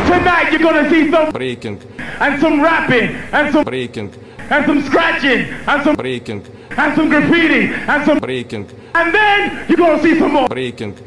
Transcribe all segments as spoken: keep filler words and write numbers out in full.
Tonight you're gonna see some breaking and some rapping and some breaking and some scratching and some breaking and some graffiti and some breaking and then you're gonna see some more breaking.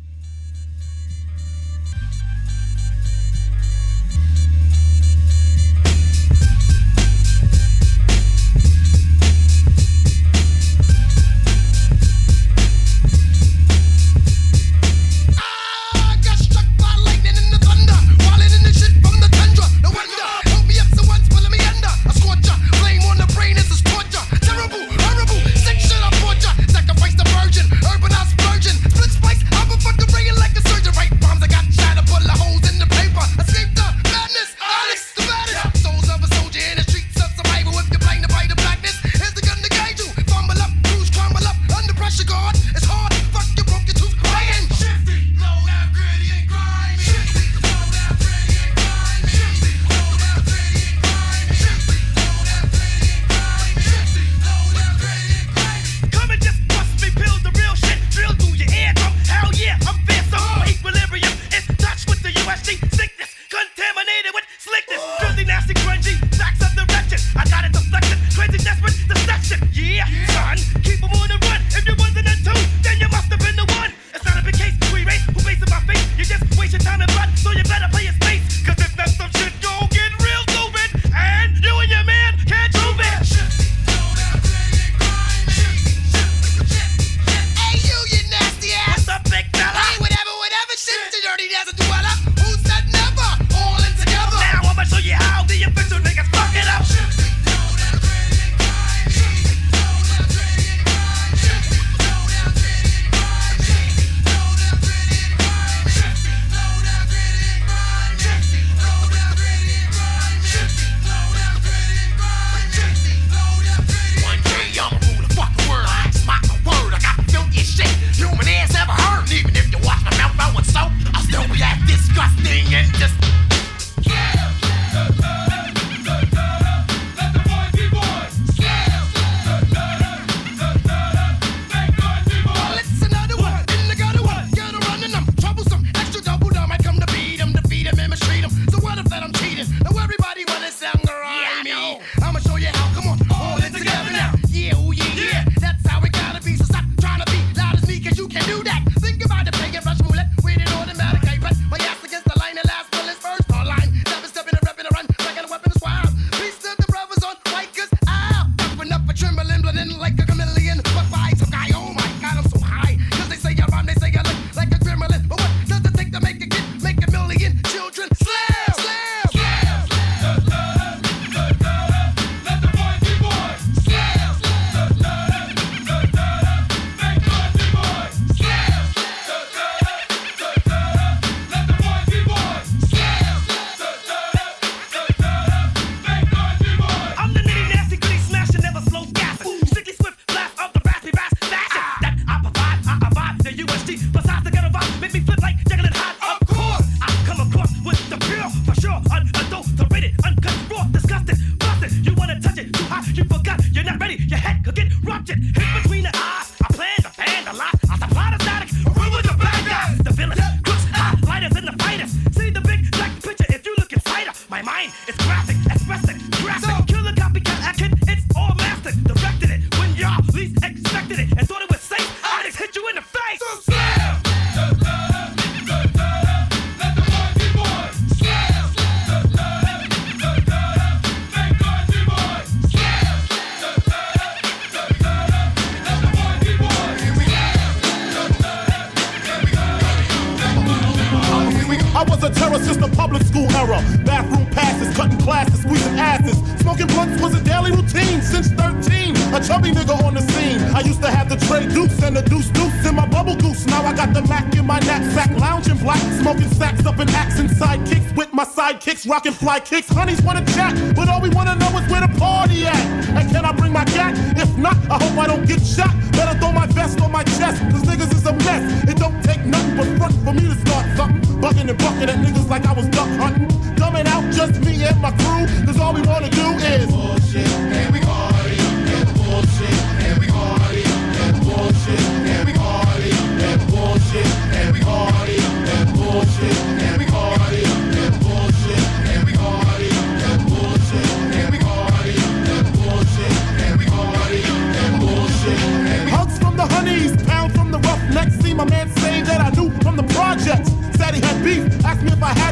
Rockin' fly kicks, honeys wanna chat, but all we wanna know is where the party at. And can I bring my gat? If not, I hope I don't get shot. Better throw my vest on my chest, cause niggas is a mess. It don't take nothing but front for me to start something. Bucking and bucking at niggas like I was duck hunting. Dumbing out just me and my crew, cause all we wanna do is bullshit, and we party, and bullshit, and we party, and bullshit, and we party, and bullshit, and we party, and bullshit, and we party, and bullshit.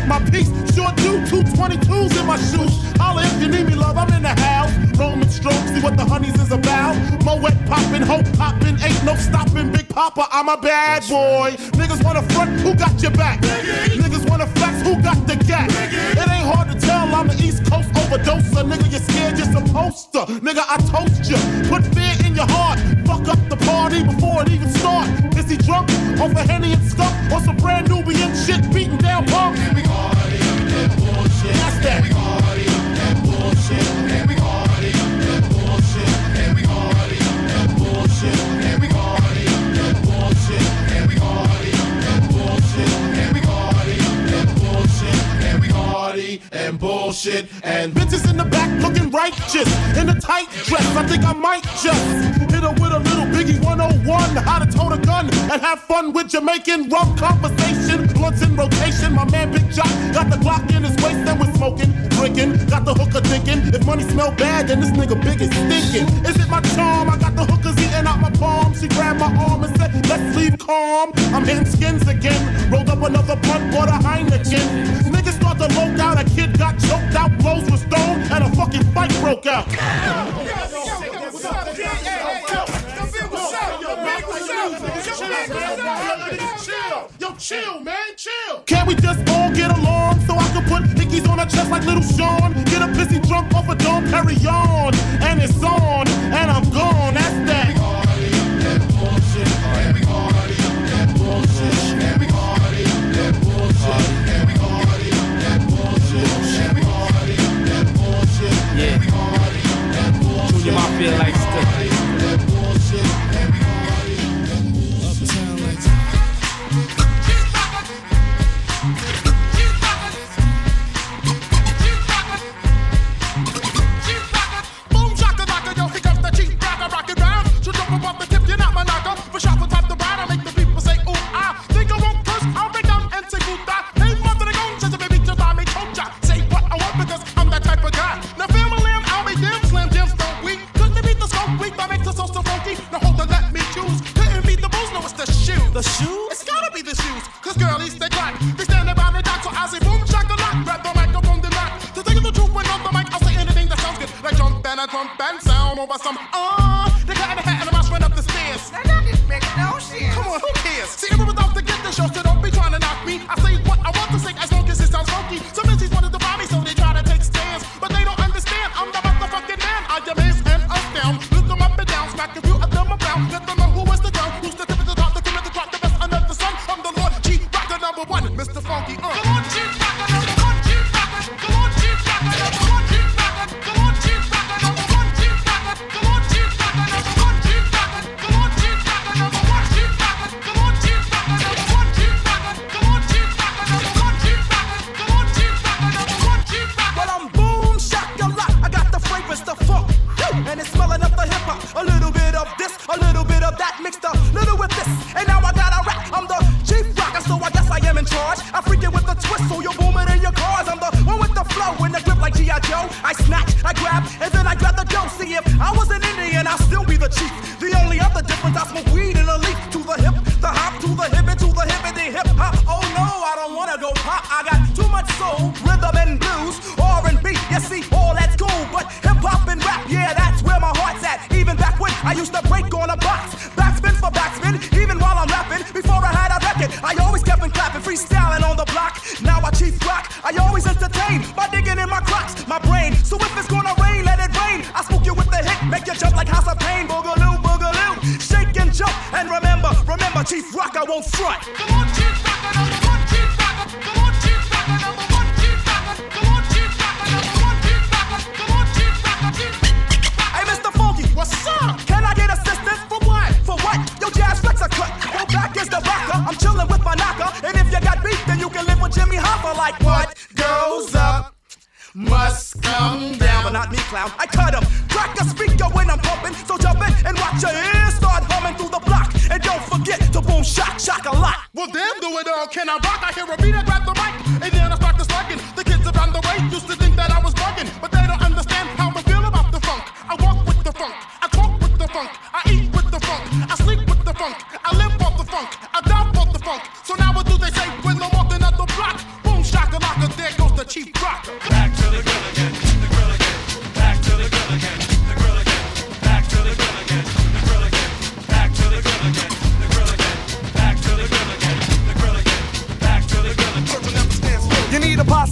want my piece, sure do. Two twenty-twos in my shoes. Holla if you need me, love, I'm in the house. Roman stroke, see what the honeys is about. Moet poppin', hope poppin', ain't no stopping. Big Papa, I'm a bad boy. Niggas wanna front, who got your back? Niggas wanna flex, who got the gap? It ain't hard to tell, I'm the East Coast overdoser. Nigga, you're scared, you're supposed to. Nigga, I toast you. Put fear in your heart. Fuck up the party before it even start. Is he drunk off a Henny and skunk? Or some brand Nubian shit beating down punk? And we party up that bullshit. That's that. And we party up that bullshit. And we party up that bullshit. And we party up that bullshit. And we party up that bullshit. And we party up that bullshit. And we party up that bullshit. And we party and bullshit. And bitches in the back looking righteous in a tight dress. I think I might just hit her with a little Biggie one oh one. How to tote a gun and have fun with Jamaican rum conversation. Blunts in rotation. My man Big Jock got the Glock in his waist and we're smoking, drinking. Got the hooker thinking if money smell bad, then this nigga big is stinking. Is it my charm? I got the hookers eating out my palm. She grabbed my arm and said, let's leave calm. I'm hitting skins again. Rolled up another blunt, bought a Heineken. Niggas start to low down. A kid got choked out, blows were stoned, and a fucking fight broke out. Yo, chill, man, chill. Can't we just all get along so I can put hickeys on her chest like little Sean? Get a pissy drunk off a Dom Perignon, and it's on, and I'm gone. That's that. And we party up that bullshit. And we party up that bullshit. And we party up that bullshit. And we party up that bullshit. And we party up that bullshit. Yeah. And we party up that bullshit. Junior Mafia likes to. That bullshit. And we party up that bullshit. Uptown likes Boom shakalaka, yo, here comes the cheap rocker, rock it round. So jump above the tip, you're not my knocker. For shot from top to bottom, I make the people say, ooh, ah. Think I won't curse, I'll break down and say, ooh, da. Hey, mother, they gon' just a baby, just I make choke ya. Say what I want because I'm that type of guy. Now, family lamb, I'll be damn slam, damn stone weak. Couldn't beat the scope weak, but makes the so so funky. Now, hold on, let me choose. Couldn't beat the booze, no, it's the shoes. the shoes. It's gotta be the shoes, cause girlies, they clock. They stand by the dock, so I say, boom, shakalaka. Grab the microphone, then knock. To take the truth, when on the mic, I'll say anything that sounds good. Like jump and a jump and sound over some, uh. They got in the hat and the mouse run up the stairs. Now that didn't make no sense. Come on, who cares? See, everyone's out to get the show, so don't be trying to knock me. I say what I want to say as long as it sounds funky. Some M Cs wanted to buy me, so they try to take stands. But they don't understand, I'm the motherfucking man. I am his and us down. Look them up and down, smack a few of them around. Let them know who is the girl, who's the tip of the top, the cream of the crop, the best under the sun. I'm the Lord G, rocker number one, Mister Funky. Uh. Come on, G, rocker number one, G, rocker. Come on, G, rocker number one, G, rocker. Come on, G, rocker number one, G, rocker. Come on, G, rocker number one, G, rocker. Come on, G, rocker number one, G, rocker. Come on, G, rocker number one, G, rocker. Come on, G, rocker number one, G, rocker. Come on, G, rocker number one, G, rocker. Well, I'm boom, shakalaka. I got the fragrance, the funk, and it's smelling up the hip hop. A little bit of this, a little bit of that, mixed a little with this, and now I got a rap. I'm the chief rocker, so I guess I am in charge. I freak it with the twist, so you're booming in your cars. I'm the one with the flow, in the grip like G I Joe. I snatch, I grab, and then I grab the dough. See, if I was an Indian, I'd still be the chief. The only other difference, I smoke weed in a leaf. To the hip, the hop, to the hip, and to the hip, and the hip hop. Oh no, I don't wanna go pop. I got too much soul, rhythm and blues, R and B. You see, all that's cool, but hip hop and rap, yeah, that's where my heart's at. Even back when I used to break on a box, backspin for backspin, even while I'm rapping. Before I had a record, I always kept on clapping, freestyling on the block. Now I chief rock, I always entertain by digging in my crocs, my brain. So if it's gonna rain, let it rain. I spook you with the hit, make you jump like House of Pain. Boogaloo, boogaloo, shake and jump. And remember, remember, Chief Rock, I won't front. Come on, Chief Rocker, number one, Chief Rocker. Come on, Chief Rocker, number one, Chief Rocker. Come on, Chief Rocker, number one, Chief Rocker. Come on, Chief Rocker, Chief Rocker. Hey, Mister Funky, What's up? can I get assistance? For what? For what? Yo, Jazz Flex a cut. Go back is the rocker. I'm chilling with my knocker. And if you got beef, then you can live with Jimmy Hoffa. Like what goes up must come down. But not me, clown. I cut him. Crack a speaker when I'm pumping. So jump in and watch your ears start humming through the block. And don't forget to boom, shock, shock a lot. Well, damn, do it all. Can I rock? I hear a beat, I grab the mic. And then I start to slacking. The kids around the way used to think that I was bugging. But they don't understand how I feel about the funk. I walk with the funk. I talk with the funk. I eat with the funk. I sleep with the funk. I live off the funk. I die off the funk. So now what do they say when I'm walking up the block? Boom, shakalaka,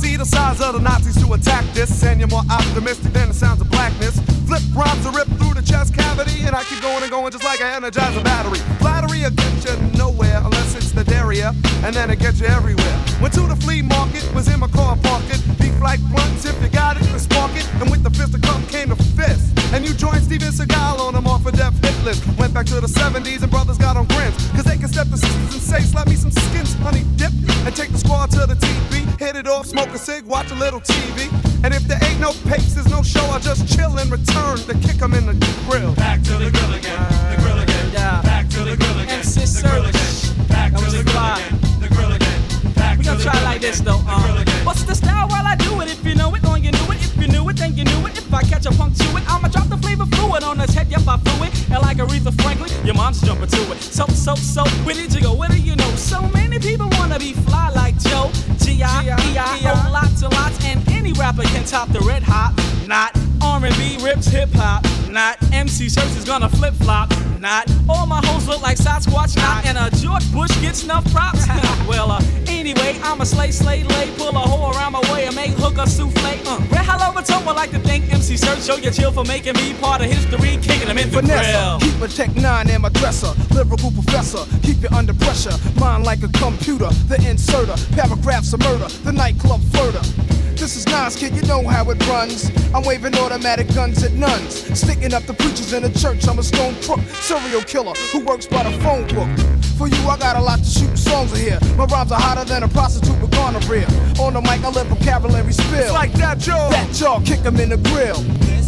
see the size of the Nazis to attack this, and you're more optimistic than the sounds of blackness. Flip rhymes to rip through the chest cavity, and I keep going and going just like an Energizer battery. Flattery will get you nowhere unless it's the derriere, and then it gets you everywhere. Went to the flea market, was in my car parking. Beef like blunts, if you got it, then spark it. And with the fist of come came the fist. And you joined Steven Seagal on them off a death hit list. Went back to the seventies and brothers got on grins, cause they can step the sisters and say, slap me some skins, honey dip. And take the squad to the T V, hit it off, smoke a cig, watch a little T V. And if there ain't no papes, there's no show, I just chill and return to kick 'em in the grill. Back to the grill again, the grill again. Yeah. Back to the grill again, M C the grill again. Back That to was the grill fly. again, the grill again. Back We to gonna the try grill like again, this though. the grill Um, again. what's the style while I do it? If you know it, then you knew it. If you knew it, then you knew it. If I catch a punk to it, I'ma drop the flavor fluid on his head. Yep, I flew it. And like Aretha Franklin, your mom's jumping to it. So, so, so, where did you go? Where do you know? So many people wanna be fly like Joe. G I E I O, lots and lots. And any rapper can top the red hot. Not R and B rips hip hop. Not M C Shirts is gonna flip flop. Not all my hoes look like Sasquatch. Not and a George Bush gets enough props. Well, uh, anyway, I'm a slay, slay, lay. Pull a hoe around my way and make hooker souffle. Uh, Red Hello Matoma like to thank M C Shirts. Show your chill for making me part of history. Kicking them in the Vanessa, grill. keep a Tech nine in my dresser. Lyrical professor, keep you under pressure. Mind like a computer, the inserter. Paragraphs of murder, the nightclub flirter. This is Nas, kid, you know how it runs. I'm waving automatic guns at nuns. Sticking up the preachers in the church, I'm a stone crook. Serial killer who works by the phone book. For you, I got a lot to shoot songs of here. My rhymes are hotter than a prostitute with gonorrhea. On the mic, I let vocabulary spill. It's like that, Joe. That jaw, kick 'em in the grill.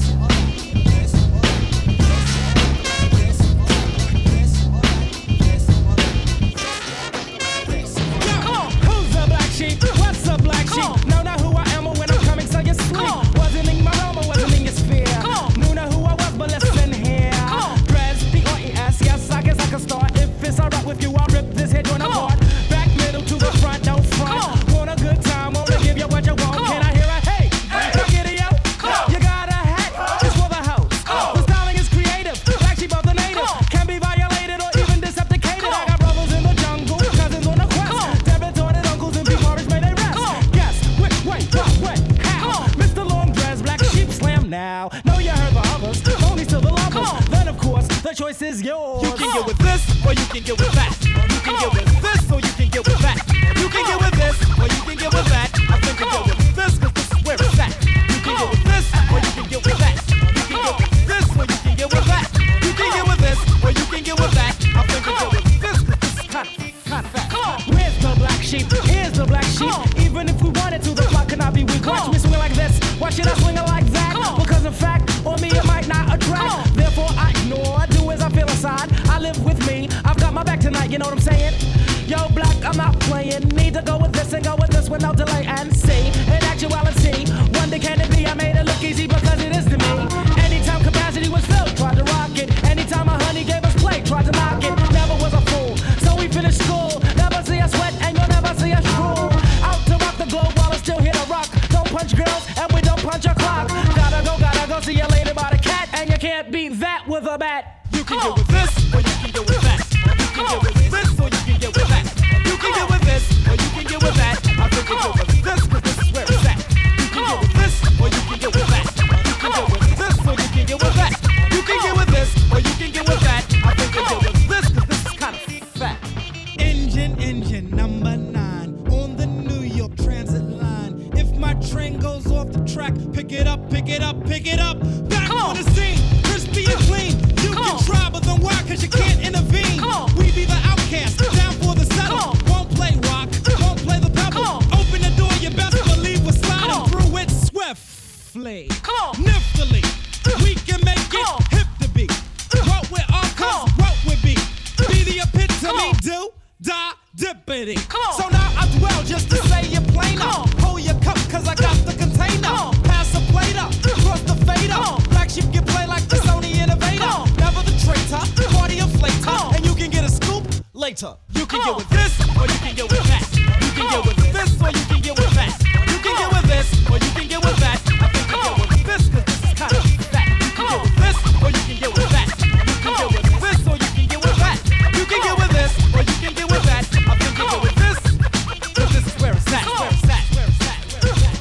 Who's the black sheep? What's the black sheep? Know not who I am or when I'm coming, so you sleep. Wasn't in my realm or wasn't in your sphere. Knew not who I was, but listen here. Press P R E S, yes, I guess I can start. If it's alright with you, I'll rip this head joint apart. Back middle to the front, no front. Want a good time, wanna give you what you want. Can I hear a hey? Can I get it, yo? You got a hat, it's for the house. The styling is creative, black sheep of the native. Can be violated or even decepticated. I got brothers in the jungle, cousins on the quest. Debit-ordered uncles and P-Morris may they rest. Guess which way, what, what, how? Mister Long Dress, black sheep slam now. Know you heard the others, only to the lovers. Then of course, the choice is yours. You can get with this or you can get with that. You can get with this or you can get with that. You can get with this or you can get with that. I think you get with this cause this is where it's at. You can get with this or you can get with that. You can get with this or you can get with that. You can get with this or you can get with that. I think you get with this cause this is kind of, kind of fat. Where's the black sheep? Here's the black sheep. Even if we wanted to, the flock cannot be weak. Watch me swing like this. Why should I swing it like that? Because in fact, on me it might not attract. Therefore I ignore, do as I feel inside. I live with me. I've got my back tonight, you know what I'm saying? Yo, black, I'm not playing. Need to go with this and go with this with no delay and see. In actuality, one day can it be? I made it look easy because it is to me. Anytime capacity was filled, tried to rock it. Anytime a honey gave us play, tried to knock it. Never was a fool, so we finished school. Never see us sweat and you'll never see us drool. Out to rock the globe while it's still here to rock. Don't punch girls and we don't punch a clock. Gotta go, gotta go see you later by the cat. And you can't beat that with a bat. You can get with this or you can get with that. You can get with this or you can get with that. You can get with this or you can get with that. I think you get with this cause this is where it's at. You can get with this or you can get with that. You can get with this or you can get with that. You can get with this or you can get with that. I think you get with this cause this is kind of fat. Engine, engine, number nine on the New York Transit line. If my train goes off the track, pick it up, pick it up, pick it up. Back on the scene, crispy and clean. You can try, but then why? Cause you can't intervene. We be the outcast, down for the settle. Won't play rock, won't play the pebble. Open the door, you best believe we're sliding through it swiftly. Niftily, we can make it hip to be. What we're on, cause what we be. Be the epitome, do, die, dippity. So now I dwell just to say you're plain up. Hold your cup, cause I got the container. Pass the plate up, cross the fader. Black sheep can play like the Sony Innovator. Never the traitor, party inflator. And you can get a scoop later. You can get with this, or you can get with that. You can get with this, or you can get with that. You can get with this, or you can get with that. I think you get with this, cause this is kind of fat. You can get with this, or you can get with that. You can get with this, or you can get with that. You can get with this, or you can get with that. I think you get with this, cause this is where it's at. Where it's at, where it's at, where it's at.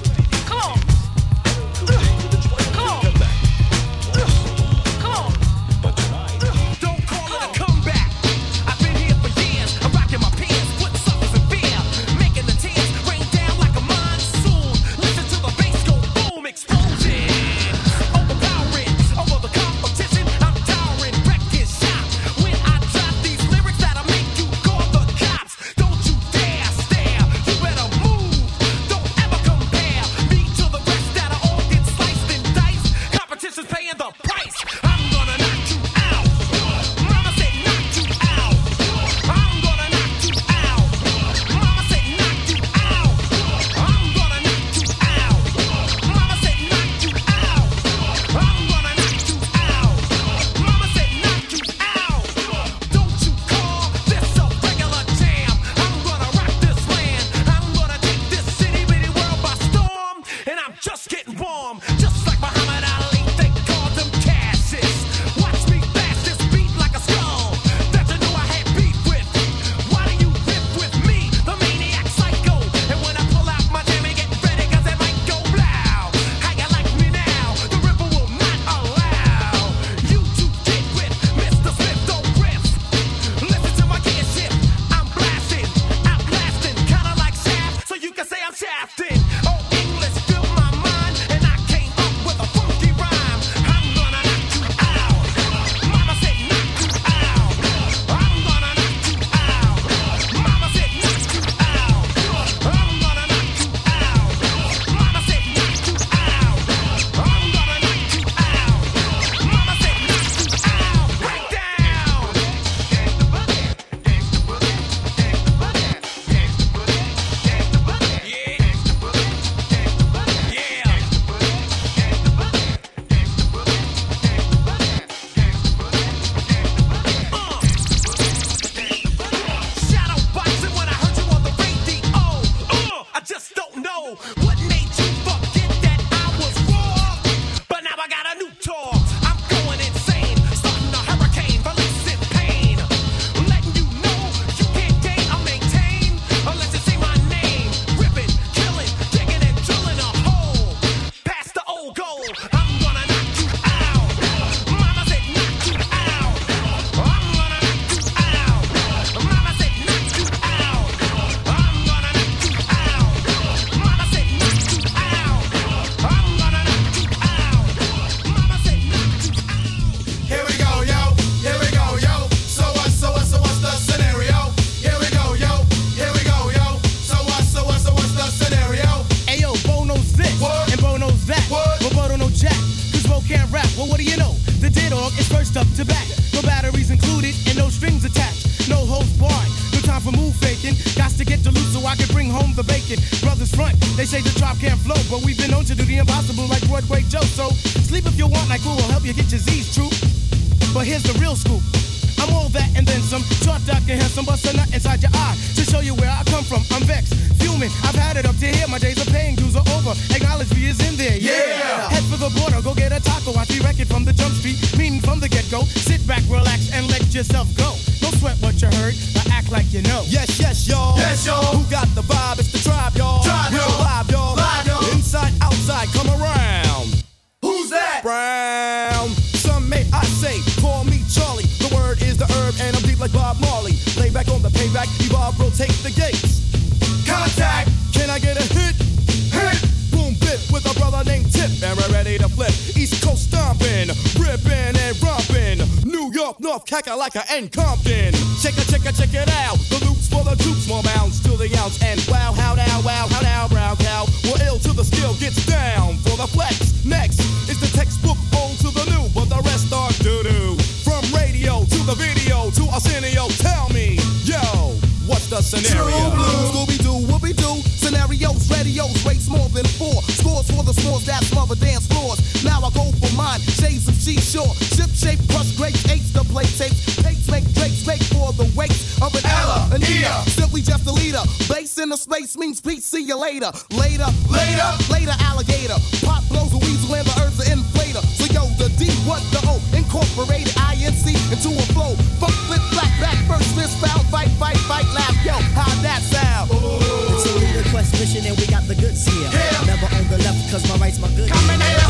for move faking. Got to get to loot so I can bring home the bacon. Brothers front, they say the drop can't flow, but we've been known to do the impossible like Broadway Joe. So sleep if you want, like cool will help you get your Z's true. But here's the real scoop. I'm all that and then some. Short, dark, and handsome, bust a nut inside your eye to show you where I come from. I'm vexed, fuming. I've had it up to here. My days of paying dues are over. Acknowledge me is in there. Yeah. yeah. Head for the border, go get a taco. I see record from the jump street, meaning from the get go. Sit back, relax, and let yourself go. Don't sweat what you heard, but act like you know. Yes, yes, y'all. Yes, y'all. Who got the vibe? It's the tribe, y'all. Tribe, Real y'all. live, y'all. Live, y'all. Inside, outside, come around. Who's that? Brown. Some may I say, call me Charlie. The word is the herb, and I'm deep like Bob Marley. Lay back on the payback, evolve, rotate the gates. Contact. Can I get a hit? Hit. Boom, bit with a brother named Tip, and we're ready to flip. East Coast stomping, ripping and romping. New York, North, Kakalaka, and Compton. Check it, check it, check it out. The loops for the troops, more bounds to the ounce. And wow, how now, wow, how now, brown cow. We're ill till the skill gets down for the flex. Next is the textbook old to the new, but the rest are doo-doo. From radio to the video to Arsenio, tell me, yo, what's the scenario? True blue, Scooby-Doo, whoopie-doo. Scenarios, radios, rates more than four. Scores for the scores that smother dance floors. Now I go for mine, shades of G-Shore. Ship-shape, crush grapes, eights to play tapes. Pates make drakes, make for the weights of an Ella, an Ea. Simply just a leader. Base in the space means peace, see you later. Later, later, later alligator. Pop blows a weasel and the earth's an inflator. So yo, the D, what the O? Incorporated I N C into a flow. Funk, flip, black, back, first, fist, foul, fight, fight, fight, laugh. Yo, how'd that sound? It's a leader quest mission and we got the goods here. Yeah. Never on the left cause my right's my good. Coming in.